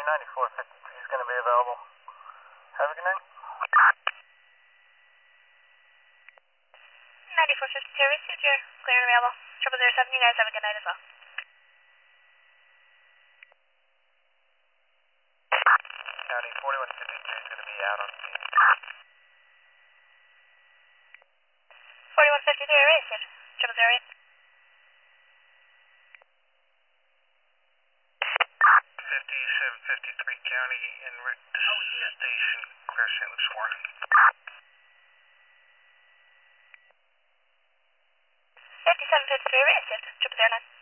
County 9453 is going to be available. Have a good night. 9452 received, you're clear and available. 0007, you guys have a good night as well. County 4153 is going to be out on scene. 4153 received, 0008. 5753 County en route to station, clear St. Luke's 4. 5753 received, 0009.